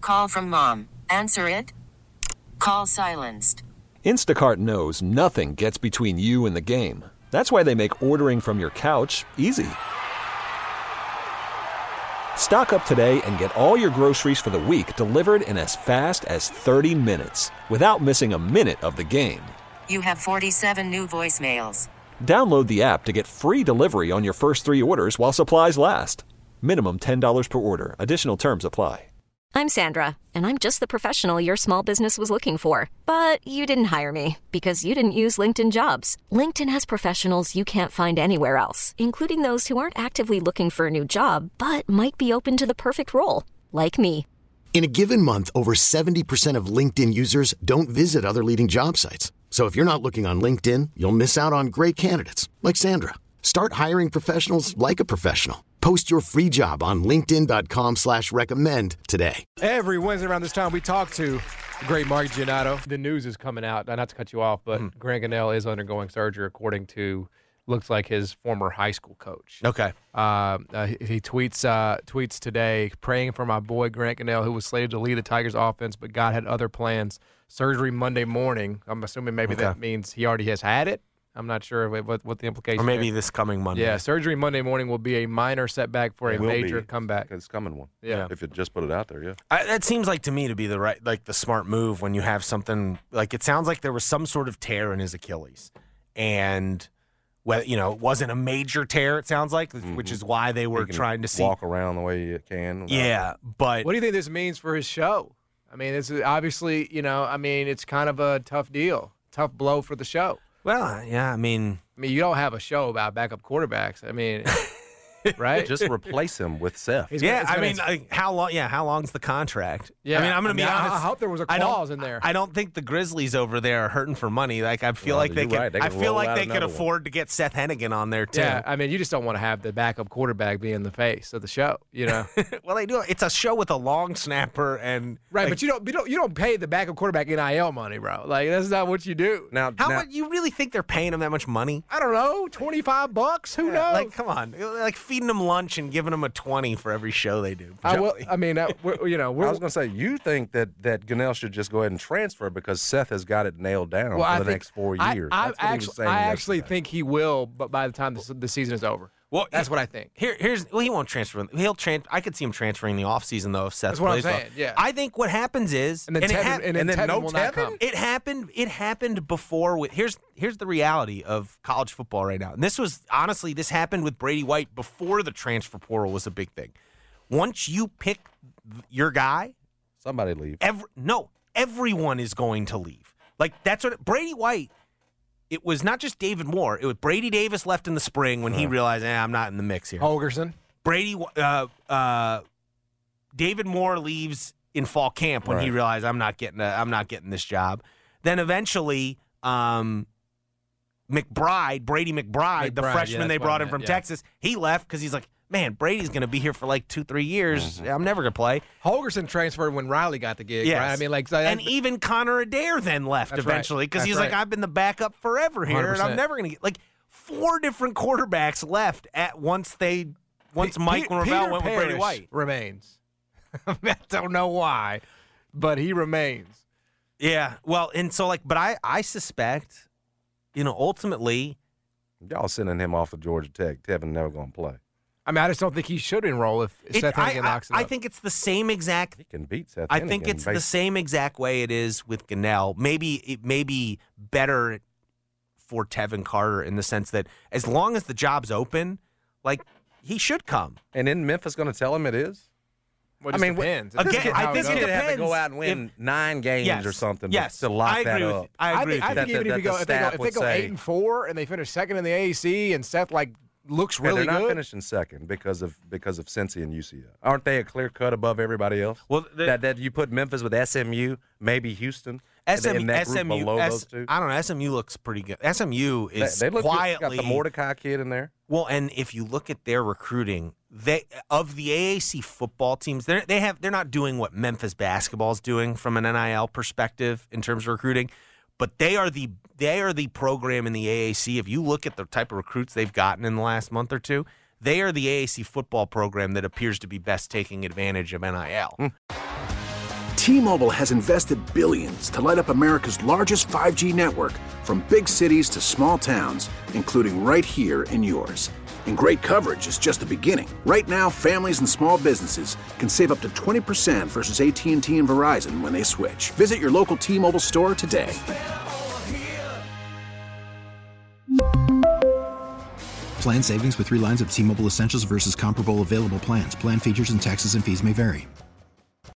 Call from mom. Answer it. Call silenced. Instacart knows nothing gets between you and the game. That's why they make ordering from your couch easy. Stock up today and get all your groceries for the week delivered in as fast as 30 minutes without missing a minute of the game. You have 47 new voicemails. Download the app to get free delivery on your first 3 orders while supplies last. Minimum $10 per order. Additional terms apply. I'm Sandra, and I'm just the professional your small business was looking for. But you didn't hire me because you didn't use LinkedIn Jobs. LinkedIn has professionals you can't find anywhere else, including those who aren't actively looking for a new job, but might be open to the perfect role, like me. In a given month, over 70% of LinkedIn users don't visit other leading job sites. So if you're not looking on LinkedIn, you'll miss out on great candidates like Sandra. Start hiring professionals like a professional. Post your free job on linkedin.com/recommend today. Every Wednesday around this time, we talk to the great Mark Giannotto. The news is coming out, not to cut you off, but Grant Gunnell is undergoing surgery, according to, looks like his former high school coach. Okay. He tweets today, praying for my boy Grant Gunnell, who was slated to lead the Tigers offense, but God had other plans. Surgery Monday morning. I'm assuming maybe that means he already has had it. I'm not sure what the implication is. Or maybe this coming Monday. Yeah, surgery Monday morning will be a minor setback for a major comeback. It's coming one. Yeah. If you just put it out there, yeah. That seems like to me to be the smart move when you have something like it sounds like there was some sort of tear in his Achilles, and it wasn't a major tear. It sounds like, which is why they were trying to see walk around the way you can. Yeah, but what do you think this means for his show? I mean, this is obviously it's kind of a tough deal, tough blow for the show. Well, yeah, I mean, you don't have a show about backup quarterbacks. I mean, right? Just replace him with Seth. How long? Yeah, how long's the contract? Yeah, I'm going to be honest. I hope there was a clause in there. I don't think the Grizzlies over there are hurting for money. Like I feel like they could. I feel like they could afford to get Seth Hennigan on there too. Yeah, I mean, you just don't want to have the backup quarterback being the face of the show. Well, they do. It's a show with a long snapper and right, but you don't pay the backup quarterback NIL money, bro. Like that's not what you do. Now, you really think they're paying him that much money? I don't know, $25. Who knows? Like, come on, like feeding them lunch and giving them a 20 for every show they do. I was going to say, you think that Gunnell should just go ahead and transfer because Seth has got it nailed down for the next 4 years. I actually think he will, but by the time the season is over. Well, that's what I think. He won't transfer. I could see him transferring the offseason though if Seth That's what plays I'm saying. Well. Yeah. I think what happens is and then Tevin will not come. It happened before. Here's the reality of college football right now. And this happened with Brady White before the transfer portal was a big thing. Once you pick your guy, somebody leave. Everyone is going to leave. Like that's what Brady White. It was not just David Moore. It was Brady Davis left in the spring when he realized, I'm not in the mix here. Holgerson. David Moore leaves in fall camp when he realized I'm not getting this job. Then eventually, Brady McBride, the freshman they brought in from Texas, he left because he's like, man, Brady's going to be here for like 2-3 years. I'm never going to play. Holgerson transferred when Riley got the gig. Yes. Right? I mean, and even Connor Adair then left eventually because he's like, I've been the backup forever here, 100%. And I'm never going to get 4 different quarterbacks left at once Mike Norvell went with Brady White. Remains. I don't know why, but he remains. Yeah, well, and so but I suspect, ultimately, y'all sending him off to Georgia Tech. Tevin never going to play. I mean, I just don't think he should enroll if Seth Hennigan knocks it up. I think it's the same exact. He can beat Seth Hennigan. I think it's the same exact way it is with Gunnell. Maybe it may be better for Tevin Carter in the sense that as long as the job's open, he should come. And then Memphis going to tell him it is? Well, it depends. I think it depends. depends. Have to go out and win 9 games or something to lock that up. I agree. I think even if they go 8-4 and they finish second in the AAC and Seth looks really good. They're not finishing second because of Cincy and UCF. Aren't they a clear cut above everybody else? Well, that you put Memphis with SMU, maybe Houston. In that group below those two. I don't know. SMU looks pretty good. SMU is they look quietly got the Mordecai kid in there. Well, and if you look at their recruiting, of the AAC football teams, they're not doing what Memphis basketball is doing from an NIL perspective in terms of recruiting. But they are the program in the AAC. If you look at the type of recruits they've gotten in the last month or two, they are the AAC football program that appears to be best taking advantage of NIL. T-Mobile has invested billions to light up America's largest 5G network, from big cities to small towns, including right here in yours. And great coverage is just the beginning. Right now, families and small businesses can save up to 20% versus AT&T and Verizon when they switch. Visit your local T-Mobile store today. Plan savings with 3 lines of T-Mobile Essentials versus comparable available plans. Plan features and taxes and fees may vary.